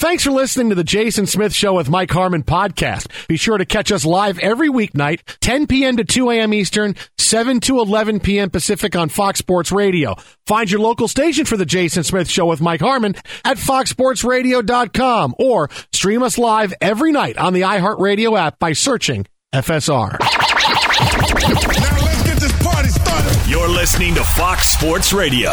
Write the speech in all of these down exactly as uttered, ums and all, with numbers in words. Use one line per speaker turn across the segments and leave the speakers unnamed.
thanks for listening to the Jason Smith Show with Mike Harmon podcast. Be sure to catch us live every weeknight, ten p.m. to two a.m. Eastern, seven to eleven p.m. Pacific on Fox Sports Radio. Find your local station for the Jason Smith Show with Mike Harmon at fox sports radio dot com or stream us live every night on the iHeartRadio app by searching F S R.
Now let's get this party started.
You're listening to Fox Sports Radio.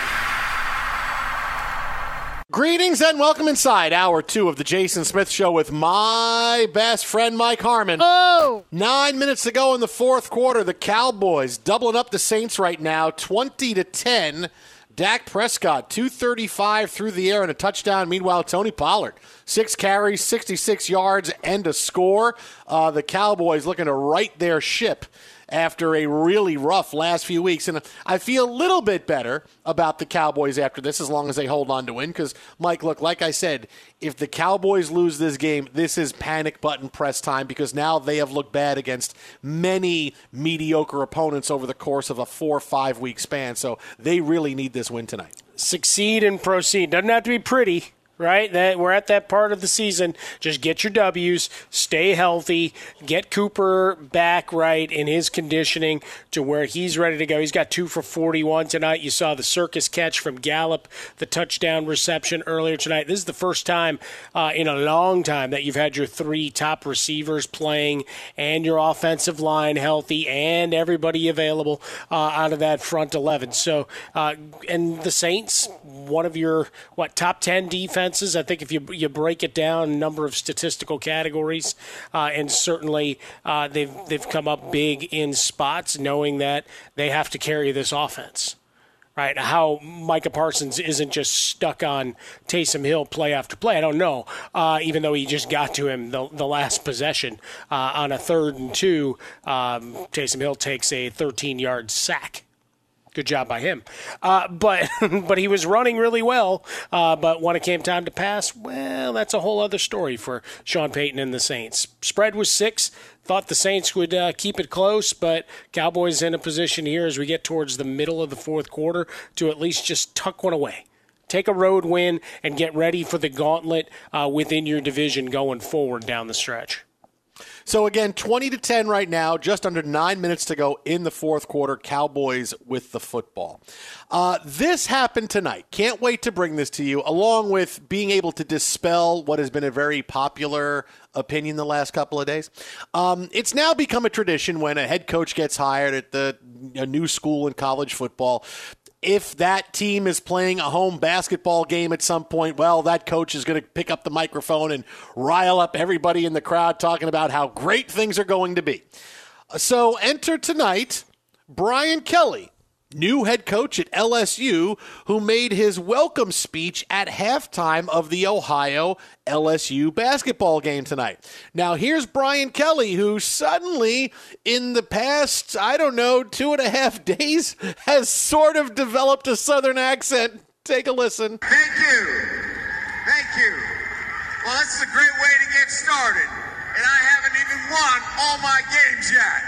Greetings and welcome inside hour two of the Jason Smith Show with my best friend Mike Harmon.
Oh!
Nine minutes to go in the fourth quarter. The Cowboys doubling up the Saints right now, twenty to ten. Dak Prescott, two thirty-five through the air and a touchdown. Meanwhile, Tony Pollard, six carries, sixty-six yards, and a score. Uh, the Cowboys looking to right their ship after a really rough last few weeks. And I feel a little bit better about the Cowboys after this, as long as they hold on to win. Because, Mike, look, like I said, if the Cowboys lose this game, this is panic button press time, because now they have looked bad against many mediocre opponents over the course of a four or five week span. So they really need this win tonight.
Succeed and proceed. Doesn't have to be pretty. Right? That we're at that part of the season. Just get your W's, stay healthy, get Cooper back right in his conditioning to where he's ready to go. He's got two for forty-one tonight. You saw the circus catch from Gallup, the touchdown reception earlier tonight. This is the first time uh, in a long time that you've had your three top receivers playing and your offensive line healthy and everybody available uh, out of that front eleven. So, uh, and the Saints, one of your, what, top ten defense. I think if you you break it down, a number of statistical categories, uh, and certainly uh, they've they've come up big in spots, knowing that they have to carry this offense. Right? How Micah Parsons isn't just stuck on Taysom Hill play after play, I don't know. Uh, even though he just got to him the, the last possession uh, on a third and two, um, Taysom Hill takes a thirteen-yard sack. Good job by him. Uh, but but he was running really well. Uh, but when it came time to pass, well, that's a whole other story for Sean Payton and the Saints. Spread was six. Thought the Saints would uh, keep it close, but Cowboys in a position here as we get towards the middle of the fourth quarter to at least just tuck one away. Take a road win and get ready for the gauntlet uh, within your division going forward down the stretch.
So, again, twenty to ten right now, just under nine minutes to go in the fourth quarter. Cowboys with the football. Uh, this happened tonight. Can't wait to bring this to you, along with being able to dispel what has been a very popular opinion the last couple of days. Um, it's now become a tradition when a head coach gets hired at the a new school in college football. If that team is playing a home basketball game at some point, well, that coach is going to pick up the microphone and rile up everybody in the crowd talking about how great things are going to be. So enter tonight Brian Kelly, new head coach at L S U, who made his welcome speech at halftime of the Ohio L S U basketball game tonight. Now, here's Brian Kelly, who suddenly, in the past, I don't know, two and a half days, has sort of developed a Southern accent. Take a listen.
Thank you. Thank you. Well, this is a great way to get started, and I haven't even won all my games yet.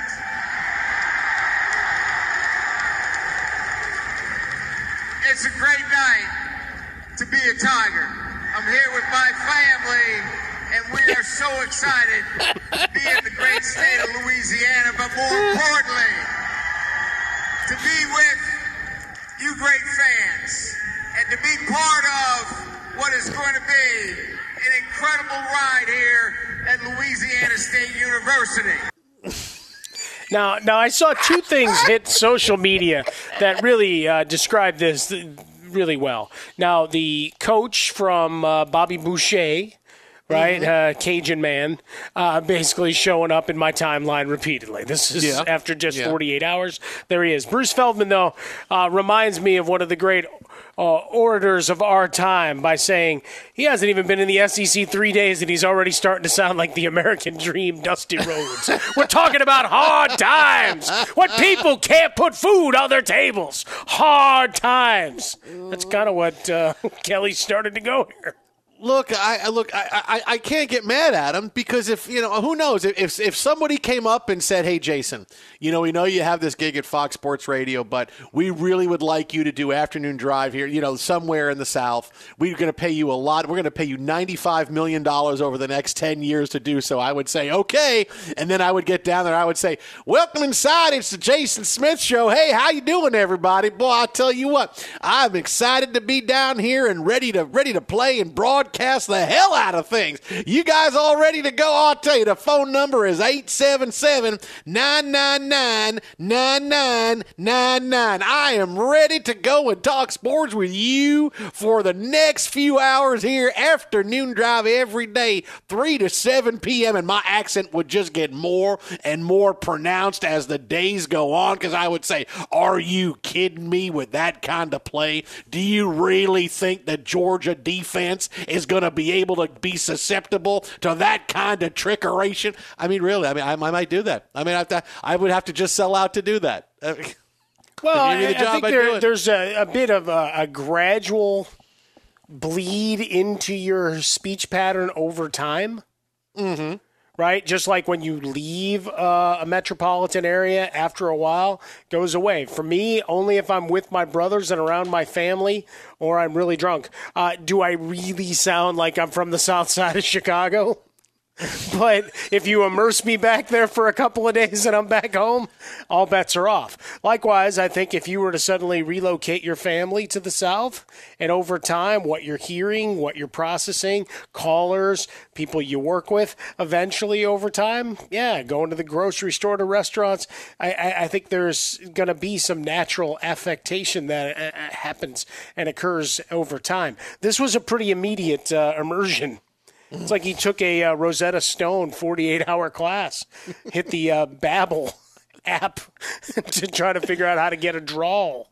It's a great night to be a Tiger. I'm here with my family, and we are so excited to be in the great state of Louisiana, but more importantly, to be with you great fans and to be part of what is going to be an incredible ride here at Louisiana State University.
Now, now I saw two things hit social media that really uh, describe this really well. Now, the coach from uh, Bobby Boucher, right, mm-hmm. uh, Cajun man, uh, basically showing up in my timeline repeatedly. This is yeah. after just yeah. forty-eight hours. There he is. Bruce Feldman, though, uh, reminds me of one of the great uh, orators of our time by saying he hasn't even been in the S E C three days and he's already starting to sound like the American Dream, Dusty Rhodes. We're talking about hard times. What people can't put food on their tables. Hard times. That's kind of what uh, Kelly started to go here.
Look, I, I look, I, I, I can't get mad at him because if you know, who knows if if somebody came up and said, "Hey, Jason, you know, we know you have this gig at Fox Sports Radio, but we really would like you to do afternoon drive here, you know, somewhere in the South. We're going to pay you a lot. We're going to pay you ninety-five million dollars over the next ten years to do so." I would say, "Okay," and then I would get down there. I would say, "Welcome inside. It's the Jason Smith Show. Hey, how you doing, everybody? Boy, I tell you what, I'm excited to be down here and ready to ready to play and broadcast." Cast the hell out of things. You guys all ready to go? I'll tell you, the phone number is eight seven seven, nine nine nine, nine nine nine nine. I am ready to go and talk sports with you for the next few hours here, afternoon drive every day, three to seven p.m., and my accent would just get more and more pronounced as the days go on, because I would say, are you kidding me with that kind of play? Do you really think the Georgia defense is going to be able to be susceptible to that kind of trickeration? I mean, really, I mean, I, I might do that. I mean, I, have to, I would have to just sell out to do that.
Well, I, I think there, there's a, a bit of a, a gradual bleed into your speech pattern over time.
Mm-hmm.
Right? Just like when you leave uh, a metropolitan area, after a while, goes away. For me, only if I'm with my brothers and around my family or I'm really drunk. Uh, do I really sound like I'm from the south side of Chicago? But if you immerse me back there for a couple of days and I'm back home, all bets are off. Likewise, I think if you were to suddenly relocate your family to the South, and over time, what you're hearing, what you're processing, callers, people you work with, eventually over time, yeah, going to the grocery store, to restaurants, I, I, I think there's going to be some natural affectation that uh, happens and occurs over time. This was a pretty immediate uh, immersion. It's like he took a uh, Rosetta Stone forty-eight hour class, hit the uh, Babbel app to try to figure out how to get a drawl.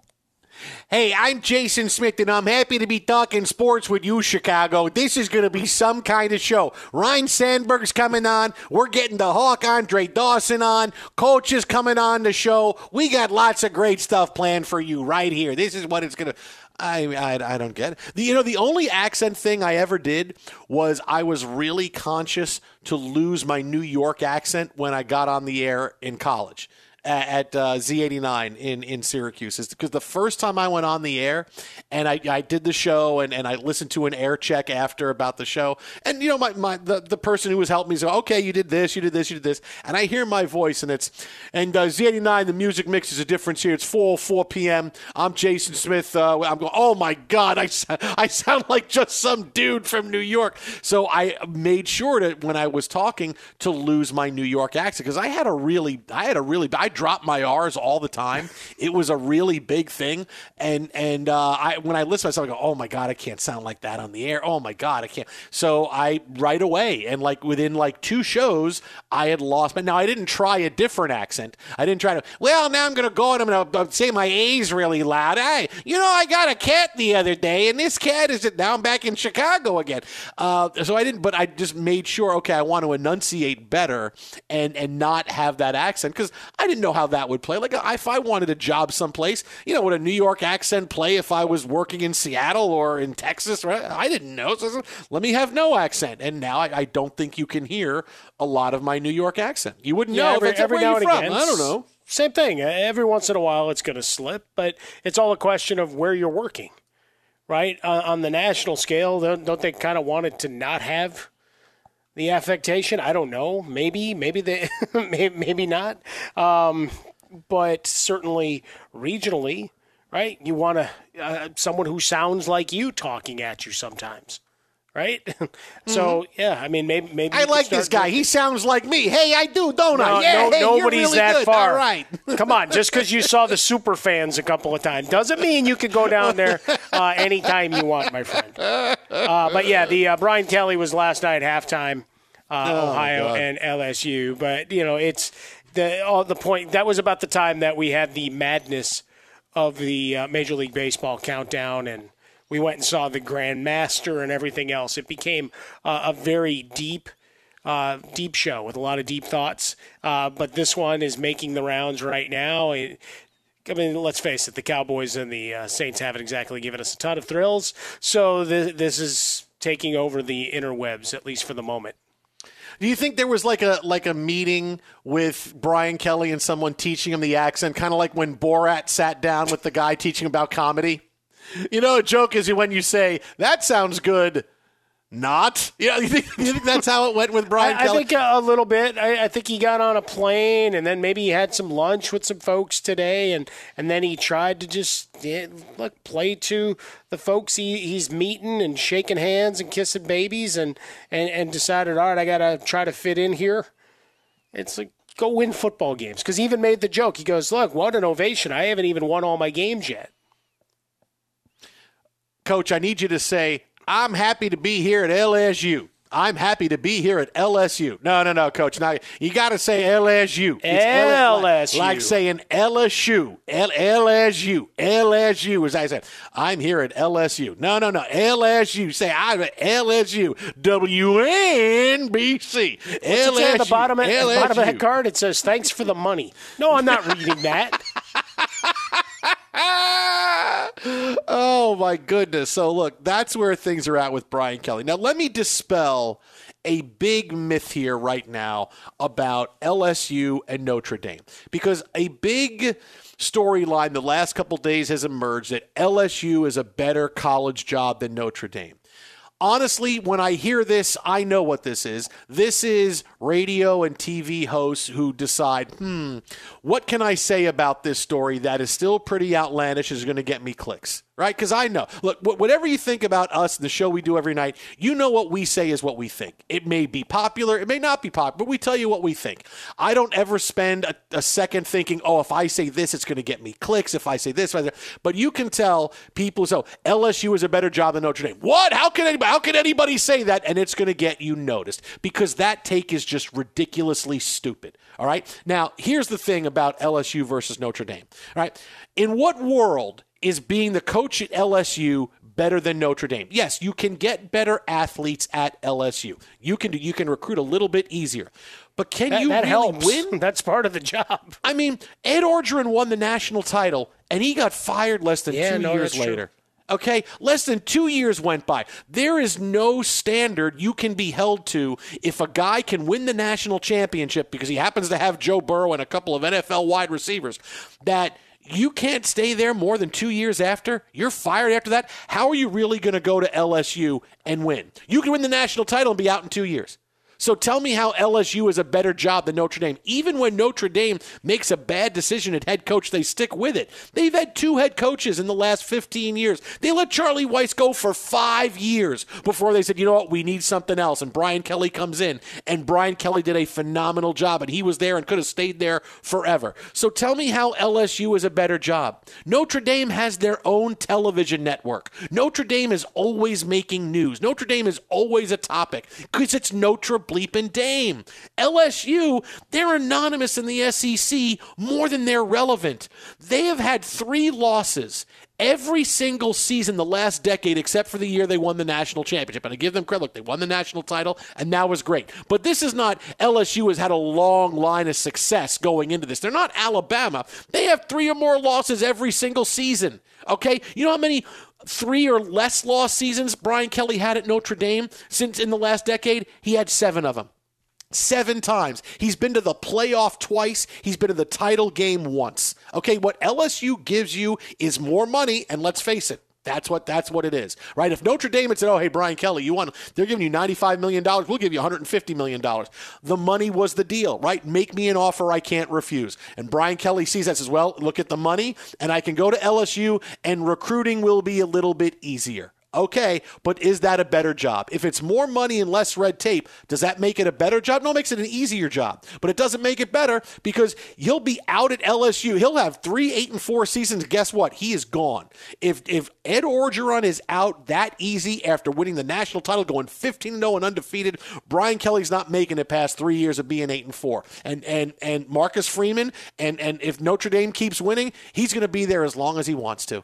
Hey, I'm Jason Smith, and I'm happy to be talking sports with you, Chicago. This is going to be some kind of show. Ryan Sandberg's coming on. We're getting the Hawk Andre Dawson on. Coach is coming on the show. We got lots of great stuff planned for you right here. This is what it's going to... I, I I don't get it. The, you know, the only accent thing I ever did was I was really conscious to lose my New York accent when I got on the air in college at uh, Z eighty-nine in, in Syracuse. It's because the first time I went on the air and I, I did the show and, and I listened to an air check after about the show. And, you know, my, my the, the person who was helping me said, okay, you did this, you did this, you did this. And I hear my voice and it's, and uh, Z eighty-nine, the music mix is a difference here. It's four oh four p.m. I'm Jason Smith. Uh, I'm going, oh, my God, I, I sound like just some dude from New York. So I made sure that when I was talking to lose my New York accent, because I had a really, I had a really, I dropped my R's all the time. It was a really big thing. And and uh, I when I listen to myself, I go, oh, my God, I can't sound like that on the air. Oh, my God, I can't. So I right away, and like within like two shows, I had lost. But now I didn't try a different accent. I didn't try to, well, now I'm going to go and I'm going to say my A's really loud. Hey, you know, I got a cat the other day, and this cat is, now I'm back in Chicago again. Uh, so I didn't, but I just made sure, okay, I want to enunciate better and, and not have that accent, because I didn't know how that would play. Like if I wanted a job someplace, you know, would a New York accent play if I was working in Seattle or in Texas? Right? I didn't know. So let me have no accent. And now I, I don't think you can hear a lot of my New York accent. You wouldn't
yeah,
know
every,
if it's
every
where
now
you're
and
from.
again.
I don't know.
Same thing. Every once in a while it's going to slip, but it's all a question of where you're working, right? Uh, on the national scale, don't, don't they kind of want it to not have the affectation? I don't know. Maybe, maybe they, maybe not. Um, but certainly regionally, right? You want to uh, someone who sounds like you talking at you sometimes, right? So mm-hmm. yeah, I mean, maybe maybe
I like this guy. Drinking. He sounds like me. Hey, I do, don't
no,
I? Yeah,
no,
hey,
nobody's
you're really
that
good.
far.
All right,
come on. Just because you saw the super fans a couple of times doesn't mean you can go down there uh, anytime you want, my friend. Uh, but yeah, the uh, Brian Kelly was last night halftime, uh,
oh,
Ohio and L S U. But you know, it's. The all the point that was about the time that we had the madness of the uh, Major League Baseball countdown, and we went and saw the Grand Master and everything else. It became uh, a very deep, uh, deep show with a lot of deep thoughts. Uh, but this one is making the rounds right now. It, I mean, let's face it, the Cowboys and the uh, Saints haven't exactly given us a ton of thrills. So th- this is taking over the interwebs, at least for the moment.
Do you think there was like a like a meeting with Brian Kelly and someone teaching him the accent, kind of like when Borat sat down with the guy teaching about comedy? You know, a joke is when you say, that sounds good, not. You know, you think, you think that's how it went with Brian
I,
Kelly?
I think a little bit. I, I think he got on a plane, and then maybe he had some lunch with some folks today, and, and then he tried to just yeah, look play to the folks he, he's meeting and shaking hands and kissing babies, and, and, and decided, all right, I got to try to fit in here. It's like, go win football games. Because he even made the joke. He goes, look, what an ovation. I haven't even won all my games yet.
Coach, I need you to say, I'm happy to be here at L S U. I'm happy to be here at L S U. No, no, no, Coach. Now, you got to say L S U. It's
L S U.
Like, like saying L S U. L- LSU. L S U, as I said. I'm here at L S U. No, no, no. L S U. Say, I'm at L S U. W N B C. L S U.
What's it say at the bottom, at,
L S U.
the bottom of that card? It says, thanks for the money. No, I'm not reading that.
Oh, my goodness. So, look, that's where things are at with Brian Kelly. Now, let me dispel a big myth here right now about L S U and Notre Dame, because a big storyline the last couple days has emerged that L S U is a better college job than Notre Dame. Honestly, when I hear this, I know what this is. This is radio and T V hosts who decide, hmm, what can I say about this story that is still pretty outlandish, is going to get me clicks, right? Because I know. Look, whatever you think about us, the show we do every night, you know what we say is what we think. It may be popular, it may not be popular, but we tell you what we think. I don't ever spend a, a second thinking, oh, if I say this, it's going to get me clicks. If I say this, if I say, but you can tell people, so L S U is a better job than Notre Dame. What? How can anybody, how can anybody say that? And it's going to get you noticed, because that take is just ridiculously stupid. All right. Now, here's the thing about L S U versus Notre Dame. All right. In what world is being the coach at L S U better than Notre Dame? Yes, you can get better athletes at L S U. You can you can recruit a little bit easier. But can
that,
you
that
really
helps.
win?
That's part of the job.
I mean, Ed Orgeron won the national title, and he got fired less than
yeah,
two
no,
years
that's
later.
True.
Okay, less than two years went by. There is no standard you can be held to if a guy can win the national championship because he happens to have Joe Burrow and a couple of N F L wide receivers, that you can't stay there more than two years after. You're fired after that. How are you really going to go to L S U and win? You can win the national title and be out in two years. So tell me how L S U is a better job than Notre Dame. Even when Notre Dame makes a bad decision at head coach, they stick with it. They've had two head coaches in the last fifteen years. They let Charlie Weiss go for five years before they said, you know what, we need something else. And Brian Kelly comes in, and Brian Kelly did a phenomenal job, and he was there and could have stayed there forever. So tell me how L S U is a better job. Notre Dame has their own television network. Notre Dame is always making news. Notre Dame is always a topic because it's Notre bleeping Dame. L S U, they're anonymous in the S E C more than they're relevant. They have had three losses every single season the last decade except for the year they won the national championship. And I give them credit. Look, they won the national title, and that was great. But this is not L S U has had a long line of success going into this. They're not Alabama. They have three or more losses every single season. Okay? You know how many three or less loss seasons Brian Kelly had at Notre Dame since in the last decade? He had seven of them. Seven times. He's been to the playoff twice. He's been to the title game once. Okay, what L S U gives you is more money, and let's face it, That's what that's what it is, right? If Notre Dame had said, oh, hey, Brian Kelly, you want, they're giving you ninety-five million dollars, we'll give you one hundred fifty million dollars. The money was the deal, right? Make me an offer I can't refuse. And Brian Kelly sees that, says, well, look at the money, and I can go to L S U, and recruiting will be a little bit easier. Okay, but is that a better job? If it's more money and less red tape, does that make it a better job? No, it makes it an easier job. But it doesn't make it better because he'll be out at L S U. He'll have three, eight, and four seasons. Guess what? He is gone. If if Ed Orgeron is out that easy after winning the national title, going fifteen and oh and undefeated, Brian Kelly's not making it past three years of being eight and four. And and and Marcus Freeman, and, and if Notre Dame keeps winning, he's going to be there as long as he wants to.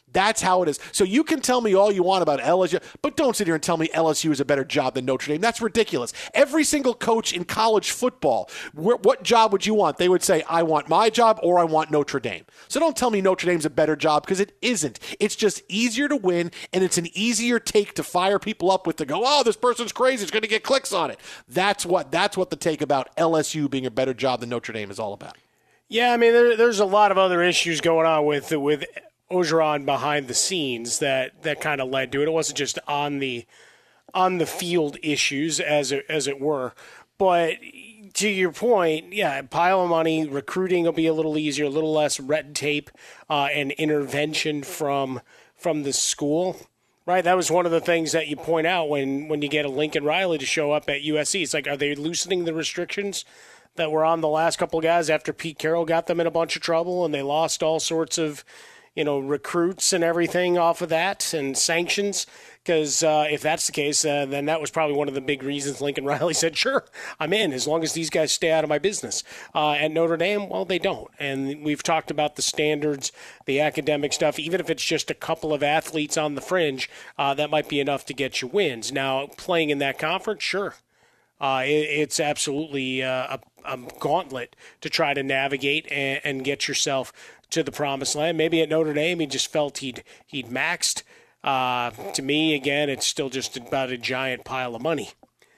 That's how it is. So you can tell me all you want about L S U, but don't sit here and tell me L S U is a better job than Notre Dame. That's ridiculous. Every single coach in college football, wh- what job would you want? They would say, I want my job or I want Notre Dame. So don't tell me Notre Dame's a better job, because it isn't. It's just easier to win, and it's an easier take to fire people up with, to go, oh, this person's crazy, it's going to get clicks on it. That's what that's what the take about L S U being a better job than Notre Dame is all about.
Yeah, I mean, there, there's a lot of other issues going on with with Orgeron behind the scenes that, that kind of led to it. It wasn't just on the on the field issues, as it, as it were. But to your point, yeah, pile of money, recruiting will be a little easier, a little less red tape uh, and intervention from from the school. Right, that was one of the things that you point out when, when you get a Lincoln Riley to show up at U S C. It's like, are they loosening the restrictions that were on the last couple of guys after Pete Carroll got them in a bunch of trouble and they lost all sorts of, you know, recruits and everything off of that, and sanctions? Because uh, if that's the case, uh, then that was probably one of the big reasons Lincoln Riley said, sure, I'm in, as long as these guys stay out of my business. Uh, at Notre Dame, well, they don't. And we've talked about the standards, the academic stuff. Even if it's just a couple of athletes on the fringe, uh, that might be enough to get you wins. Now, playing in that conference, sure. Uh, it, it's absolutely uh, a, a gauntlet to try to navigate and, and get yourself to the promised land. Maybe at Notre Dame, he just felt he'd he'd maxed. Uh, to me, again, it's still just about a giant pile of money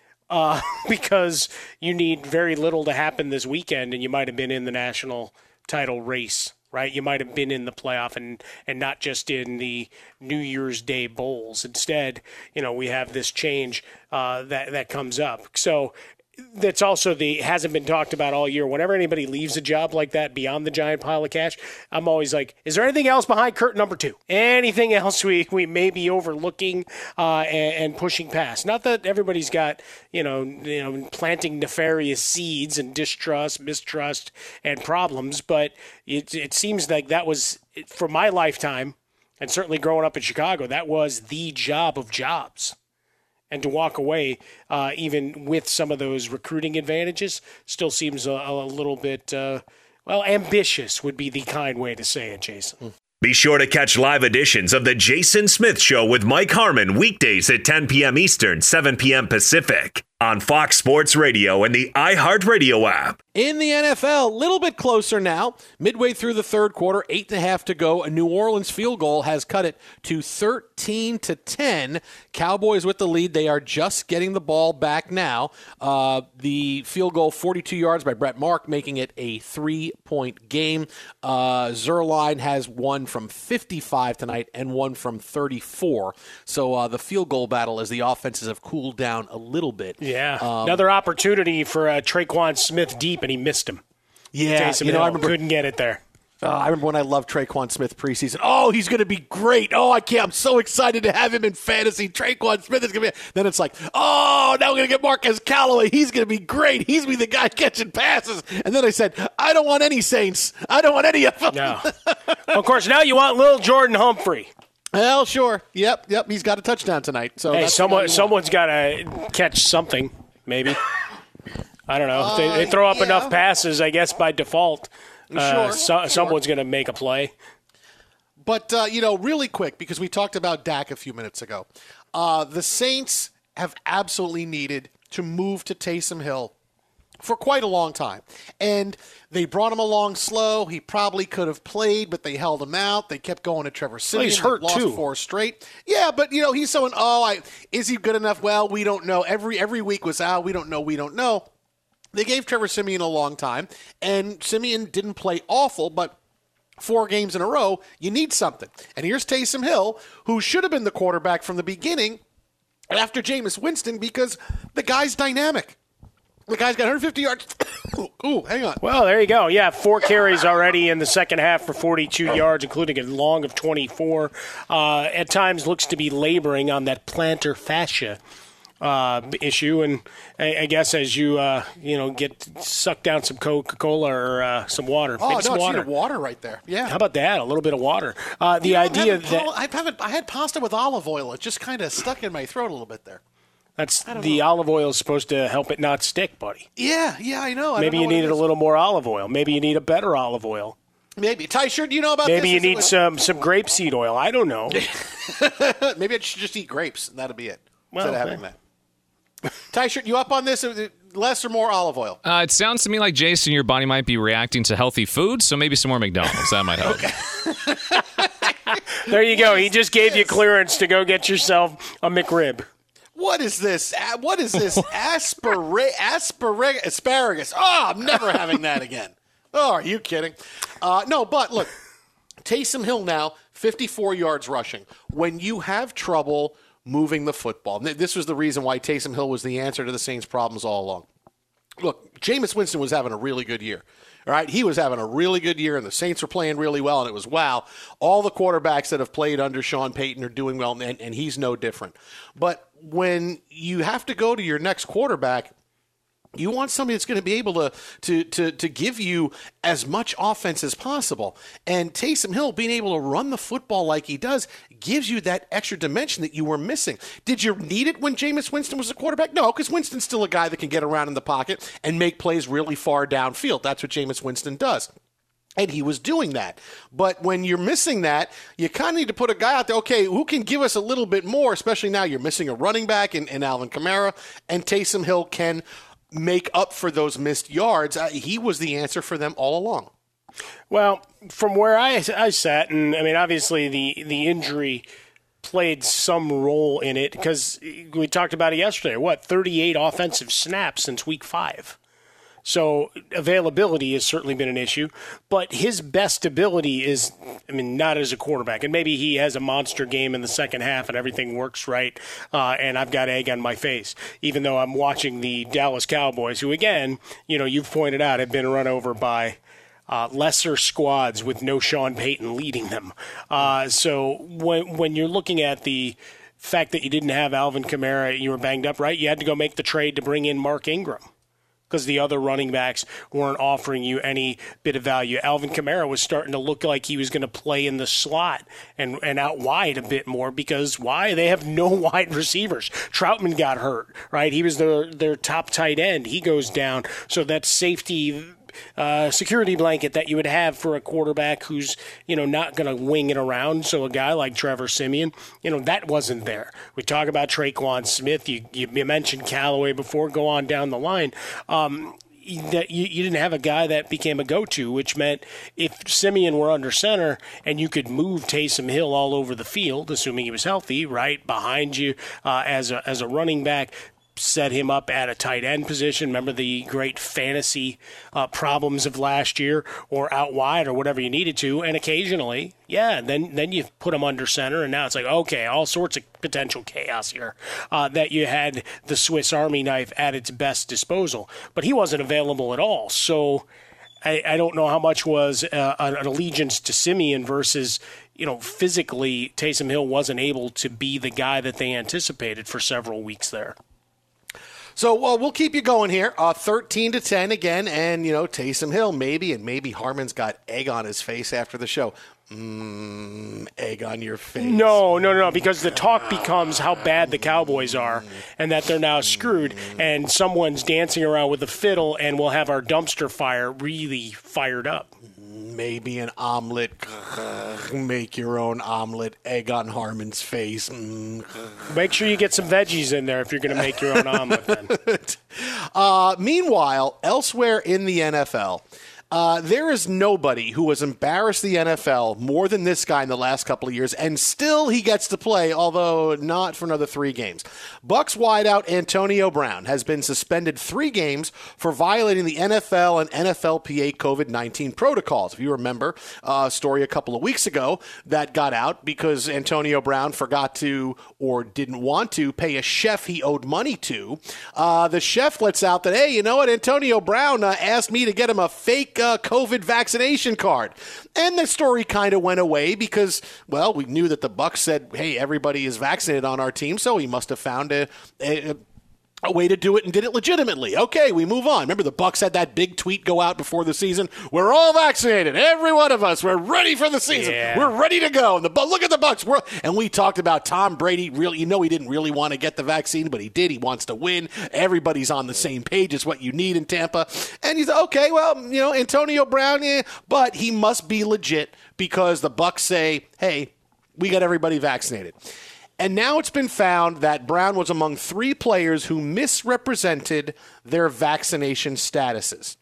uh, because you need very little to happen this weekend, and you might have been in the national title race, right? You might have been in the playoff and, and not just in the New Year's Day bowls. Instead, you know, we have this change uh, that, that comes up. So that's also the hasn't been talked about all year. Whenever anybody leaves a job like that beyond the giant pile of cash, I'm always like, is there anything else behind curtain number two? Anything else we, we may be overlooking uh, and, and pushing past? Not that everybody's got, you know, you know, planting nefarious seeds and distrust, mistrust, and problems, but it, it seems like that was, for my lifetime, and certainly growing up in Chicago, that was the job of jobs. And to walk away, uh, even with some of those recruiting advantages, still seems a, a little bit, uh, well, ambitious would be the kind way to say it, Jason.
Be sure to catch live editions of The Jason Smith Show with Mike Harmon weekdays at ten p.m. Eastern, seven p.m. Pacific on Fox Sports Radio and the iHeartRadio app.
In the N F L, a little bit closer now. Midway through the third quarter, eight and a half to go. A New Orleans field goal has cut it to thirteen to ten. Cowboys with the lead. They are just getting the ball back now. Uh, the field goal, forty-two yards by Brett Mark, making it a three-point game. Uh, Zerline has one from fifty-five tonight and one from thirty-four. So uh, the field goal battle, as the offenses have cooled down a little bit.
Yeah,
um,
another opportunity for uh, Traquan Smith deep, and he missed him.
Yeah,
Taysom
you know,
Hill
I remember
couldn't get it there.
Uh, I remember when I loved Traquan Smith preseason. Oh, he's going to be great. Oh, I can't. I'm so excited to have him in fantasy. Traquan Smith is going to be. Then it's like, oh, now we're going to get Marquez Callaway. He's going to be great. He's going to be the guy catching passes. And then I said, I don't want any Saints. I don't want any of them.
No. Of course, now you want Lil Jordan Humphrey.
Well, sure. Yep, yep. He's got a touchdown tonight. So
hey,
that's
someone, someone's got to catch something, maybe. I don't know. Uh, they, they throw up
yeah.
enough passes, I guess, by default. Uh,
sure,
so,
sure.
Someone's going to make a play.
But, uh, you know, really quick, because we talked about Dak a few minutes ago. Uh, the Saints have absolutely needed to move to Taysom Hill for quite a long time. And they brought him along slow. He probably could have played, but they held him out. They kept going to Trevor Siemian.
Well, he's hurt,
lost
too.
four straight. Yeah, but, you know, he's someone, oh, I, is he good enough? Well, we don't know. Every every week was out. We don't know. We don't know. They gave Trevor Siemian a long time, and Siemian didn't play awful, but four games in a row, you need something. And here's Taysom Hill, who should have been the quarterback from the beginning after Jameis Winston, because the guy's dynamic. The guy's got one hundred fifty yards. Ooh, hang on.
Well, there you go. Yeah, four carries already in the second half for forty-two yards, including a long of twenty-four. Uh, at times looks to be laboring on that plantar fascia uh, issue. And I, I guess as you, uh, you know, get suck down some Coca-Cola or uh, some water.
Oh,
Maybe
no,
some
it's
water.
water right there. Yeah.
How about that? A little bit of water. Uh, the
You know,
idea
I'm having,
that...
I haven't. I had pasta with olive oil. It just kind of stuck in my throat a little bit there.
That's the olive oil is supposed to help it not stick, buddy.
Yeah, yeah, I know. I
Maybe
don't know
you
what it
needed a
is.
little more olive oil. Maybe you need a better olive oil.
Maybe. Tyshirt, do you know about
Maybe
this?
you need some, some grapeseed oil. I don't know.
Maybe I should just eat grapes. That'll be it.
Well,
instead of having that. Tyshirt, you up on this? Less or more olive oil?
Uh, it sounds to me like, Jason, your body might be reacting to healthy food, so maybe some more McDonald's. That might help.
There you go. He just gave you clearance to go get yourself a McRib.
What is this? Uh, What is this? Aspara- aspara- asparagus. Oh, I'm never having that again. Oh, are you kidding? Uh, no, but look, Taysom Hill now, fifty-four yards rushing. When you have trouble moving the football, this was the reason why Taysom Hill was the answer to the Saints' problems all along. Look, Jameis Winston was having a really good year. All right, he was having a really good year, and the Saints were playing really well, and it was, wow, all the quarterbacks that have played under Sean Payton are doing well, and, and he's no different. But when you have to go to your next quarterback, you want somebody that's going to be able to, to to to give you as much offense as possible. And Taysom Hill being able to run the football like he does gives you that extra dimension that you were missing. Did you need it when Jameis Winston was the quarterback? No, because Winston's still a guy that can get around in the pocket and make plays really far downfield. That's what Jameis Winston does. And he was doing that. But when you're missing that, you kind of need to put a guy out there, okay, who can give us a little bit more, especially now you're missing a running back in, in Alvin Kamara, and Taysom Hill can make up for those missed yards. Uh, he was the answer for them all along.
Well, from where I, I sat, and I mean, obviously the, the injury played some role in it because we talked about it yesterday. What, thirty-eight offensive snaps since week five. So availability has certainly been an issue, but his best ability is, I mean, not as a quarterback. And maybe he has a monster game in the second half and everything works right, uh, and I've got egg on my face, even though I'm watching the Dallas Cowboys, who, again, you know, you've pointed out, have been run over by Uh, lesser squads with no Sean Payton leading them. Uh, so when when you're looking at the fact that you didn't have Alvin Kamara, you were banged up, right? You had to go make the trade to bring in Mark Ingram because the other running backs weren't offering you any bit of value. Alvin Kamara was starting to look like he was going to play in the slot and, and out wide a bit more because, why? They have no wide receivers. Troutman got hurt, right? He was their, their top tight end. He goes down. So that safety uh, security blanket that you would have for a quarterback who's, you know, not going to wing it around. So a guy like Trevor Siemian, you know, that wasn't there. We talk about Traquan Smith. You, you mentioned Callaway before. Go on down the line. Um, that you, you didn't have a guy that became a go-to, which meant if Siemian were under center and you could move Taysom Hill all over the field, assuming he was healthy, right, behind you uh, as a as a running back, set him up at a tight end position. Remember the great fantasy uh, problems of last year, or out wide or whatever you needed to. And occasionally, yeah, then then you put him under center, and now it's like, okay, all sorts of potential chaos here uh, that you had the Swiss Army knife at its best disposal. But he wasn't available at all. So I, I don't know how much was uh, an allegiance to Siemian versus, you know, physically Taysom Hill wasn't able to be the guy that they anticipated for several weeks there.
So well, we'll keep you going here. Uh, thirteen to ten again, and, you know, Taysom Hill maybe, and maybe Harmon's got egg on his face after the show. Mmm, egg on your face.
No, no, no, because the talk becomes how bad the Cowboys are and that they're now screwed, and someone's dancing around with a fiddle, and we'll have our dumpster fire really fired up.
Maybe an omelet. Make your own omelet. Egg on Harmon's face. Mm.
Make sure you get some veggies in there if you're going to make your own omelet then.
uh, meanwhile, elsewhere in the N F L, Uh, there is nobody who has embarrassed the N F L more than this guy in the last couple of years, and still he gets to play, although not for another three games. Bucs wideout Antonio Brown has been suspended three games for violating the N F L and N F L P A COVID nineteen protocols. If you remember uh, a story a couple of weeks ago that got out because Antonio Brown forgot to or didn't want to pay a chef he owed money to. Uh, the chef lets out that, hey, you know what, Antonio Brown uh, asked me to get him a fake Uh, COVID vaccination card. And the story kind of went away because, well, we knew that the Bucs said, hey, everybody is vaccinated on our team, so he must have found a, a, a way to do it and did it legitimately. Okay, we move on. Remember the Bucs had that big tweet go out before the season. We're all vaccinated, every one of us. We're ready for the season.
Yeah.
We're ready to go. And the look at the Bucs. We're, and we talked about Tom Brady. Really, you know, he didn't really want to get the vaccine, but he did. He wants to win. Everybody's on the same page. It's what you need in Tampa. And he's okay. Well, you know, Antonio Brown, yeah, but he must be legit because the Bucs say, "Hey, we got everybody vaccinated." And now it's been found that Brown was among three players who misrepresented their vaccination statuses.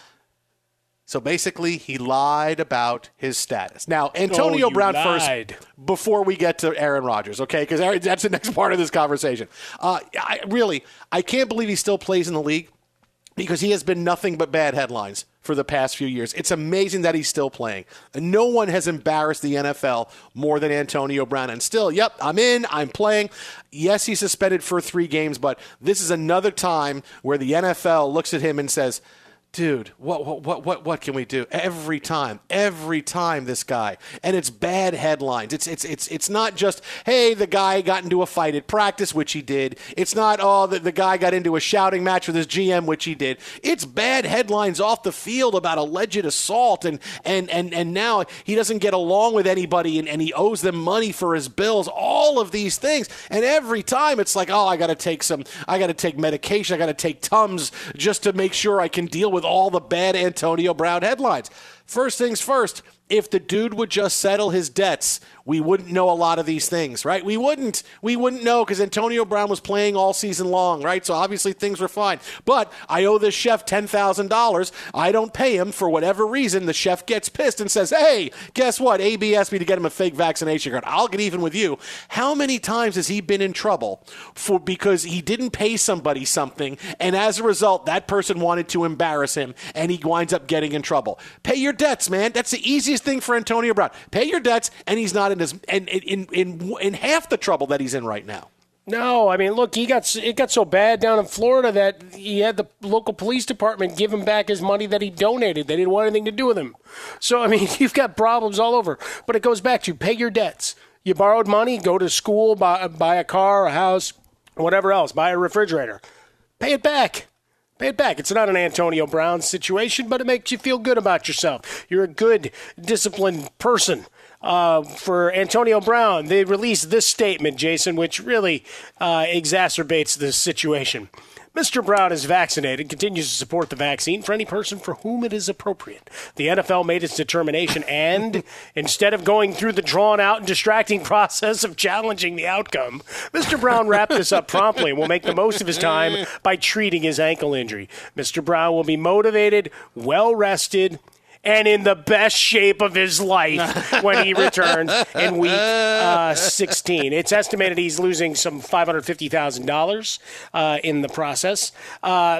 So basically, he lied about his status. Now, Antonio
oh, you
Brown
lied.
first, before we get to Aaron Rodgers, okay? Because that's the next part of this conversation. Uh, I, really, I can't believe he still plays in the league because he has been nothing but bad headlines for the past few years. It's amazing that he's still playing. And no one has embarrassed the N F L more than Antonio Brown. And still, yep, I'm in, I'm playing. Yes, he's suspended for three games, but this is another time where the N F L looks at him and says, dude, what what what what what can we do? Every time, every time this guy. And it's bad headlines. It's it's it's it's not just, hey, the guy got into a fight at practice, which he did. It's not, oh, the, the guy got into a shouting match with his G M, which he did. It's bad headlines off the field about alleged assault, and and and, and now he doesn't get along with anybody, and, and he owes them money for his bills, all of these things. And every time it's like, oh, I got to take some, I got to take medication, I got to take Tums just to make sure I can deal with all the bad Antonio Brown headlines. First things first, if the dude would just settle his debts, we wouldn't know a lot of these things, right? We wouldn't. We wouldn't know because Antonio Brown was playing all season long, right? So obviously things were fine. But I owe this chef ten thousand dollars. I don't pay him for whatever reason. The chef gets pissed and says, hey, guess what? A B asked me to get him a fake vaccination card. I'll get even with you. How many times has he been in trouble for because he didn't pay somebody something, and as a result, that person wanted to embarrass him, and he winds up getting in trouble? Pay your debts, man. That's the easiest thing for Antonio Brown. Pay your debts, and he's not in his in in in, in half the trouble that he's in right now.
No, I mean, look, he got it got so bad down in Florida that he had the local police department give him back his money that he donated. They didn't want anything to do with him. So, I mean, you've got problems all over. But it goes back to pay your debts. You borrowed money, go to school, buy, buy a car, a house, whatever else, buy a refrigerator. Pay it back. Pay it back. It's not an Antonio Brown situation, but it makes you feel good about yourself. You're a good, disciplined person. Uh, for Antonio Brown, they released this statement, Jason, which really uh, exacerbates the situation. Mister Brown is vaccinated, continues to support the vaccine for any person for whom it is appropriate. The N F L made its determination, and instead of going through the drawn-out and distracting process of challenging the outcome, Mister Brown wrapped this up promptly and will make the most of his time by treating his ankle injury. Mister Brown will be motivated, well-rested, and in the best shape of his life when he returns in week uh, sixteen. It's estimated he's losing some five hundred fifty thousand dollars uh, in the process. Uh,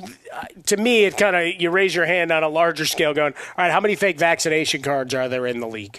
to me, it kind of, you raise your hand on a larger scale going, all right, how many fake vaccination cards are there in the league?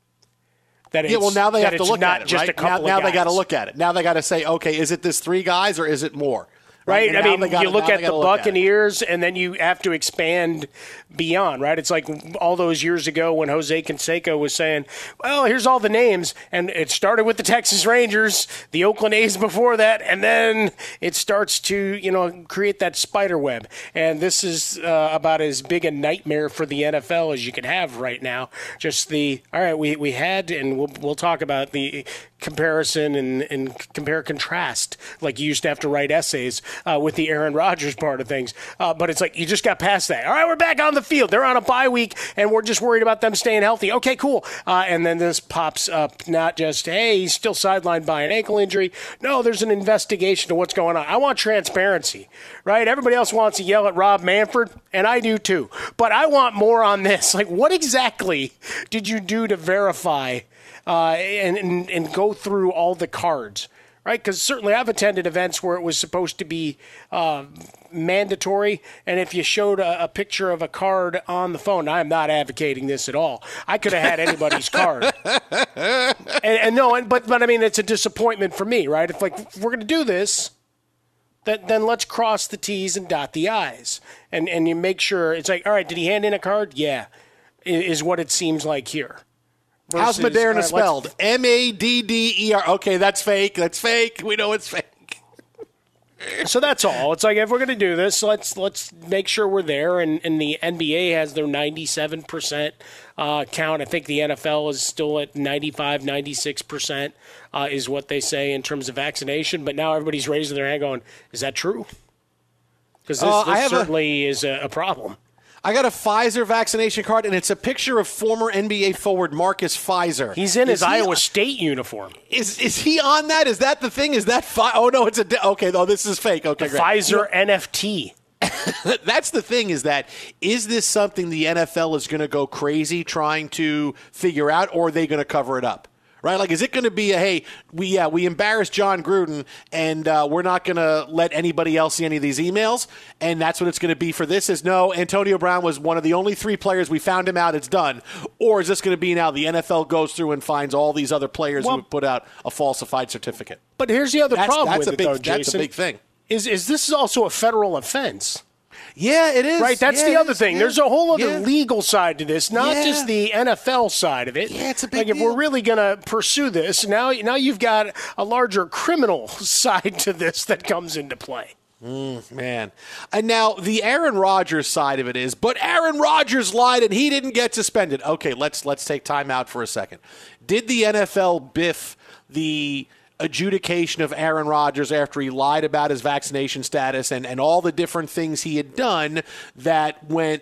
That
yeah, well, now they have to look
not
at it,
just
right?
a couple
now
of
now they got to
guys.
look at it. Now they got to say, okay, is it this three guys or is it more?
Right,
And
I
now
mean,
they gotta-
you look
now
at
they
the
gotta look at it.
Buccaneers, and then you have to expand beyond, right? It's like all those years ago when Jose Canseco was saying, well, here's all the names, and it started with the Texas Rangers, the Oakland A's before that, and then it starts to, you know, create that spider web. And this is uh, about as big a nightmare for the N F L as you could have right now. Just the, all right, we, we had, and we'll, we'll talk about the comparison and, and compare contrast, like you used to have to write essays uh, with the Aaron Rodgers part of things. Uh, but it's like you just got past that. All right, we're back on the field. They're on a bye week, and we're just worried about them staying healthy. Okay, cool. Uh, and then this pops up, not just, hey, he's still sidelined by an ankle injury. No, there's an investigation to what's going on. I want transparency, right? Everybody else wants to yell at Rob Manfred, and I do too. But I want more on this. Like, what exactly did you do to verify Uh, and, and and go through all the cards, right? Because certainly I've attended events where it was supposed to be uh, mandatory, and if you showed a, a picture of a card on the phone, I'm not advocating this at all. I could have had anybody's card, and, and no, and, but but I mean it's a disappointment for me, right? If like if we're going to do this, then then let's cross the T's and dot the I's, and and you make sure it's like, all right, did he hand in a card? Yeah, is what it seems like here.
How's
Versus,
Moderna
uh,
spelled? M A D D E R. Okay, that's fake. That's fake. We know it's fake.
So that's all. It's like, if we're going to do this, let's let's make sure we're there. And, and the N B A has their ninety-seven percent uh, count. I think the N F L is still at ninety-five, ninety-six percent uh, is what they say in terms of vaccination. But now everybody's raising their hand going, is that true? Because this,
Uh, I
this
have a-
certainly is a, a problem.
I got a Pfizer vaccination card, and it's a picture of former N B A forward Marcus Pfizer.
He's in
Is
his
he
Iowa
on-
State uniform.
Is is he on that? Is that the thing? Is that fi- Oh no, it's a di- okay. Oh, this is fake. Okay, great.
Pfizer N F T.
That's the thing, is that is this something the N F L is going to go crazy trying to figure out, or are they going to cover it up? Right? Like, is it going to be a, hey, we yeah, we embarrassed John Gruden, and uh, we're not going to let anybody else see any of these emails, and that's what it's going to be for this? Is no, Antonio Brown was one of the only three players, we found him out, it's done. Or is this going to be now the N F L goes through and finds all these other players
Well,
who have put out a falsified certificate?
But here's the other
That's,
problem
that's
with
a
it,
big,
though,
that's a
Jason.
big thing.
Is, is this is also a federal offense.
Yeah, it is.
Right, that's
Yeah,
the
it
other
is.
thing.
Yeah.
There's a whole other
Yeah.
legal side to this, not
Yeah.
just the N F L side of it.
Yeah, it's a big
Like, if
deal.
we're really going to pursue this, now now you've got a larger criminal side to this that comes into play.
Man. And now the Aaron Rodgers side of it is, but Aaron Rodgers lied and he didn't get suspended. Okay, let's let's take time out for a second. Did the N F L biff the adjudication of Aaron Rodgers after he lied about his vaccination status and, and all the different things he had done that went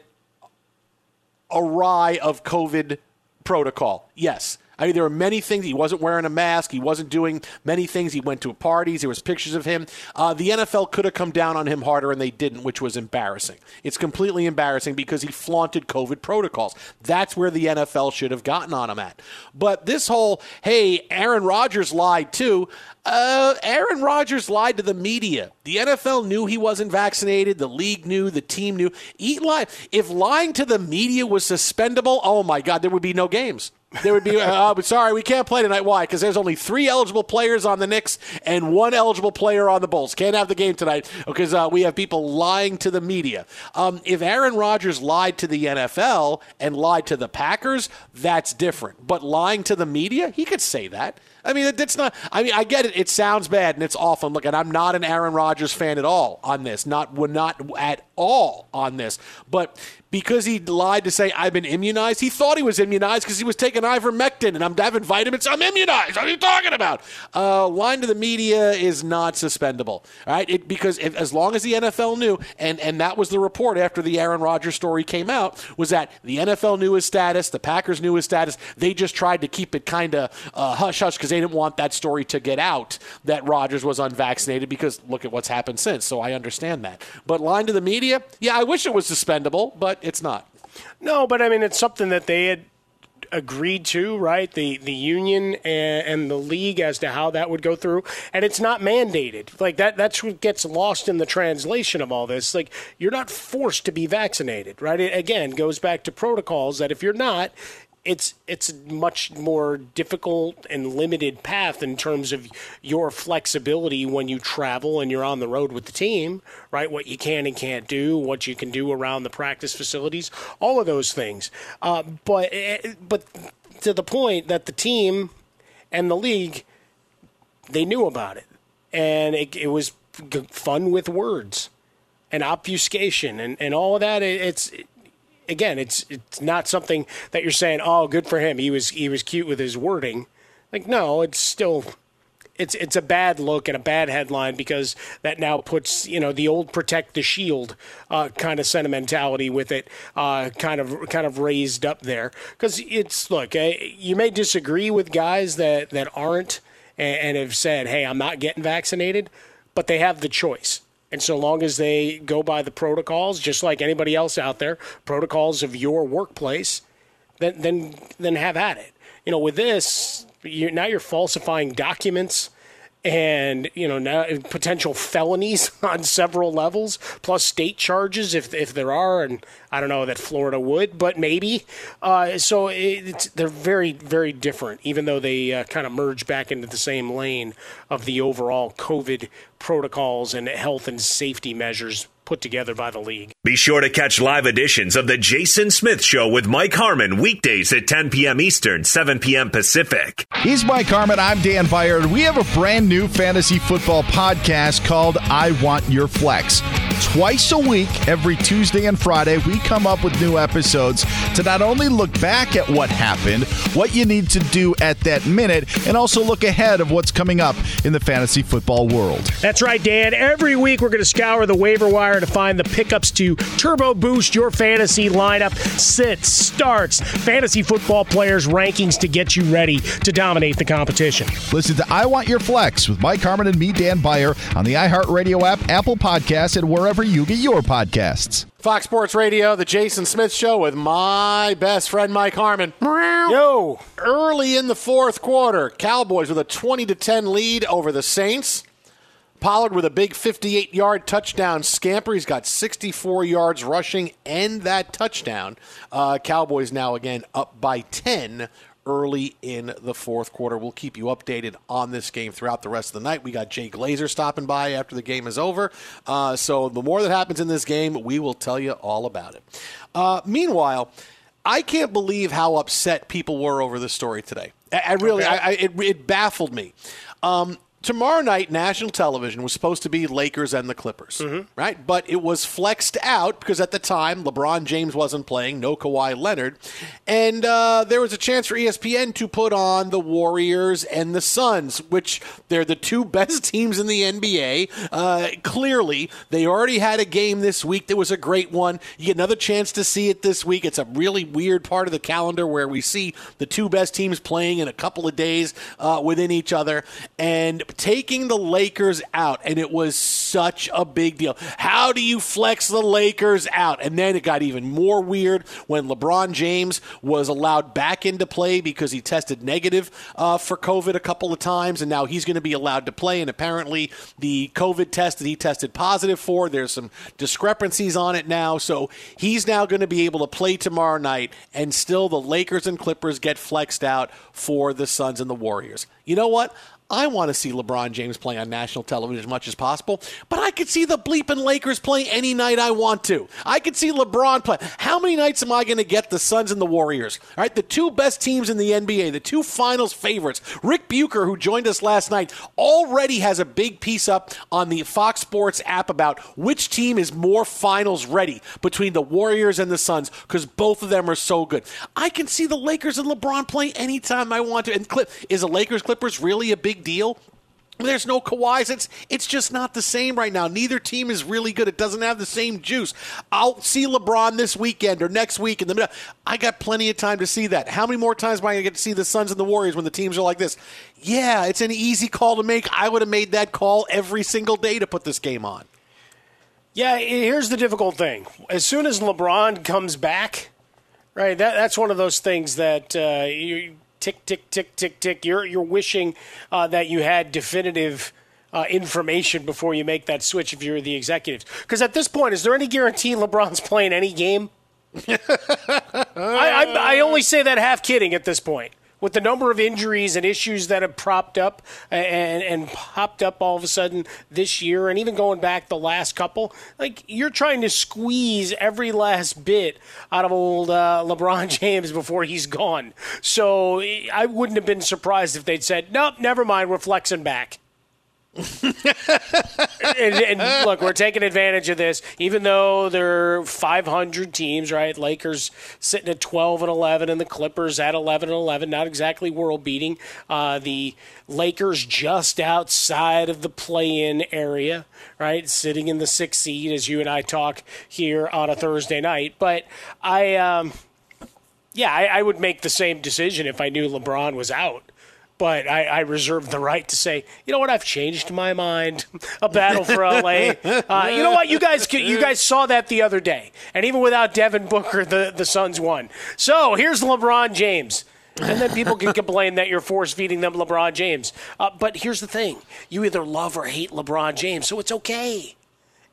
awry of COVID protocol? Yes. I mean, there were many things. He wasn't wearing a mask. He wasn't doing many things. He went to parties. There was pictures of him. Uh, the N F L could have come down on him harder, and they didn't, which was embarrassing. It's completely embarrassing because he flaunted COVID protocols. That's where the N F L should have gotten on him at. But this whole, hey, Aaron Rodgers lied too. Uh, Aaron Rodgers lied to the media. The N F L knew he wasn't vaccinated. The league knew. The team knew. He lied. If lying to the media was suspendable, oh, my God, there would be no games. There would be, uh, sorry, we can't play tonight. Why? Because there's only three eligible players on the Knicks and one eligible player on the Bulls. Can't have the game tonight because uh, we have people lying to the media. Um, if Aaron Rodgers lied to the N F L and lied to the Packers, that's different. But lying to the media, he could say that. I mean, that's not. I mean, I get it. It sounds bad and it's awful. Look, and I'm not an Aaron Rodgers fan at all on this. Not, not at all on this. But because he lied to say I've been immunized, he thought he was immunized because he was taking ivermectin and I'm having vitamins. I'm immunized. What are you talking about? Uh, lying to the media is not suspendable. All right, it, because if, as long as the N F L knew, and and that was the report after the Aaron Rodgers story came out, was that the N F L knew his status, the Packers knew his status. They just tried to keep it kind of uh, hush hush because they didn't want that story to get out that Rodgers was unvaccinated, because look at what's happened since. So I understand that. But lying to the media, yeah, I wish it was suspendable, but it's not.
No, but I mean, it's something that they had agreed to, right? The the union and, and the league as to how that would go through, and it's not mandated. Like that that's what gets lost in the translation of all this. Like, you're not forced to be vaccinated, right? It again goes back to protocols that if you're not, it's it's a much more difficult and limited path in terms of your flexibility when you travel and you're on the road with the team, right? What you can and can't do, what you can do around the practice facilities, all of those things. Uh, but but to the point that the team and the league, they knew about it, and it, it was fun with words and obfuscation and, and all of that. It, it's Again, it's it's not something that you're saying, oh, good for him. He was he was cute with his wording. Like, no, it's still it's it's a bad look and a bad headline, because that now puts, you know, the old protect the shield uh, kind of sentimentality with it, uh, kind of kind of raised up there. Because it's look, uh, you may disagree with guys that that aren't and, and have said, hey, I'm not getting vaccinated, but they have the choice. And so long as they go by the protocols, just like anybody else out there, protocols of your workplace, then then then have at it. You know, with this, you now you're falsifying documents, and you know, now potential felonies on several levels, plus state charges if if there are, and I don't know that Florida would, but maybe. Uh, so it, it's, they're very very different, even though they uh, kind of merge back into the same lane of the overall COVID protocols and health and safety measures put together by the league.
Be sure to catch live editions of The Jason Smith Show with Mike Harmon weekdays at ten p.m. Eastern, seven p.m. Pacific.
He's Mike Harmon. I'm Dan Byard. We have a brand new fantasy football podcast called I Want Your Flex. Twice a week, every Tuesday and Friday, we come up with new episodes to not only look back at what happened, what you need to do at that minute, and also look ahead of what's coming up in the fantasy football world.
That's right, Dan. Every week we're going to scour the waiver wire to find the pickups to turbo boost your fantasy lineup, sits, starts, fantasy football players' rankings to get you ready to dominate the competition.
Listen to I Want Your Flex with Mike Harmon and me, Dan Byer, on the iHeartRadio app, Apple Podcasts, and wherever you get your podcasts.
Fox Sports Radio, The Jason Smith Show with my best friend Mike Harmon.
Yo!
Early in the fourth quarter, Cowboys with a twenty to ten lead over the Saints. Pollard with a big fifty-eight-yard touchdown scamper. He's got sixty-four yards rushing and that touchdown. Uh, Cowboys now again up by ten early in the fourth quarter. We'll keep you updated on this game throughout the rest of the night. We got Jay Glazer stopping by after the game is over. Uh, so the more that happens in this game, we will tell you all about it. Uh, meanwhile, I can't believe how upset people were over this story today. I, I really,
Okay.
I, I, it, it baffled me. Um, Tomorrow night, national television was supposed to be Lakers and the Clippers, mm-hmm. right? But it was flexed out because at the time, LeBron James wasn't playing, no Kawhi Leonard. And uh, there was a chance for E S P N to put on the Warriors and the Suns, which they're the two best teams in the N B A. Uh, clearly, they already had a game this week that was a great one. You get another chance to see it this week. It's a really weird part of the calendar where we see the two best teams playing in a couple of days uh, within each other. And taking the Lakers out, and it was such a big deal. How do you flex the Lakers out? And then it got even more weird when LeBron James was allowed back into play because he tested negative uh, for COVID a couple of times, and now he's going to be allowed to play. And apparently the COVID test that he tested positive for, there's some discrepancies on it now. So he's now going to be able to play tomorrow night, and still the Lakers and Clippers get flexed out for the Suns and the Warriors. You know what? I want to see LeBron James play on national television as much as possible, but I could see the bleeping Lakers play any night I want to. I could see LeBron play. How many nights am I going to get the Suns and the Warriors? All right, the two best teams in the N B A, the two finals favorites. Rick Bucher, who joined us last night, already has a big piece up on the Fox Sports app about which team is more finals ready between the Warriors and the Suns, because both of them are so good. I can see the Lakers and LeBron play anytime I want to. And Clip, is the Lakers-Clippers really a big deal? There's no Kawhis. It's it's just not the same right now. Neither team is really good. It doesn't have the same juice. I'll see LeBron this weekend or next week in the middle. I got plenty of time to see that. How many more times am I going to get to see the Suns and the Warriors when the teams are like this? Yeah, it's an easy call to make. I would have made that call every single day to put this game on.
Yeah, here's the difficult thing. As soon as LeBron comes back, right, that, that's one of those things that uh, you tick, tick, tick, tick, tick. You're you're wishing uh, that you had definitive uh, information before you make that switch if you're the executives. Because at this point, is there any guarantee LeBron's playing any game? I, I, I only say that half kidding at this point. With the number of injuries and issues that have propped up and, and popped up all of a sudden this year, and even going back the last couple, like you're trying to squeeze every last bit out of old uh, LeBron James before he's gone. So I wouldn't have been surprised if they'd said, nope, never mind, we're flexing back. and, and look, we're taking advantage of this, even though they're five hundred teams, right? Lakers sitting at twelve and eleven, and the Clippers at eleven and eleven. Not exactly world beating. Uh, the Lakers just outside of the play-in area, right? Sitting in the sixth seed, as you and I talk here on a Thursday night. But I, um, yeah, I, I would make the same decision if I knew LeBron was out. But I, I reserve the right to say, you know what, I've changed my mind. A battle for L A. Uh, you know what, you guys you guys saw that the other day. And even without Devin Booker, the, the Suns won. So here's LeBron James. And then people can complain that you're force-feeding them LeBron James. Uh, but here's the thing. You either love or hate LeBron James, so it's okay.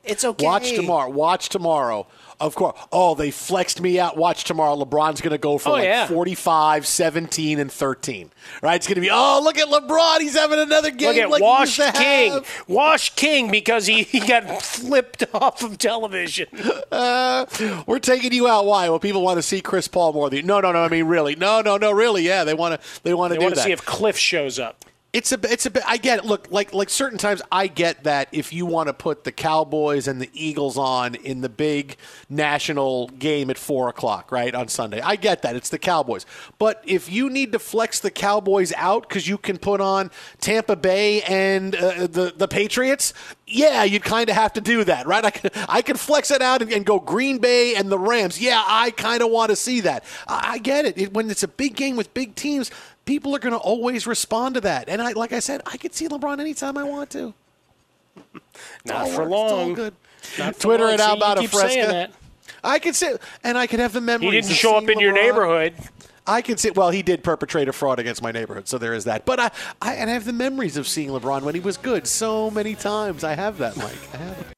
It's okay.
Watch tomorrow. Watch tomorrow. Of course. Oh, they flexed me out. Watch tomorrow. LeBron's going to go for
oh,
like
yeah.
forty-five, seventeen, and thirteen. Right? It's going to be, oh, look at LeBron. He's having another game.
Look at
like
Wash
he used to
King.
have.
Wash King because he, he got flipped off of television.
Uh, we're taking you out. Why? Well, people want to see Chris Paul more than you. No, no, no. I mean, really. No, no, no. Really. Yeah, they want to. They want to
They
do
want to
that.
see if Cliff shows up.
It's a, it's a bit. I get it. Look, like, like certain times, I get that if you want to put the Cowboys and the Eagles on in the big national game at four o'clock, right on Sunday, I get that. It's the Cowboys. But if you need to flex the Cowboys out because you can put on Tampa Bay and uh, the the Patriots, yeah, you'd kind of have to do that, right? I can I can flex it out and, and go Green Bay and the Rams. Yeah, I kind of want to see that. I, I get it. it. When it's a big game with big teams, people are going to always respond to that. And I, like I said, I could see LeBron anytime I want to.
Not
It's
for
all-
long.
It's all good.
Not for
Twitter
long.
it out
See, you
about a
keep saying
Fresca.
that.
I could say, and I could have the memories.
He didn't
of
show up
seeing
in your
LeBron.
neighborhood.
I could say, well, he did perpetrate a fraud against my neighborhood, so there is that. But I, I, and I have the memories of seeing LeBron when he was good so many times. I have that, Mike. I have it.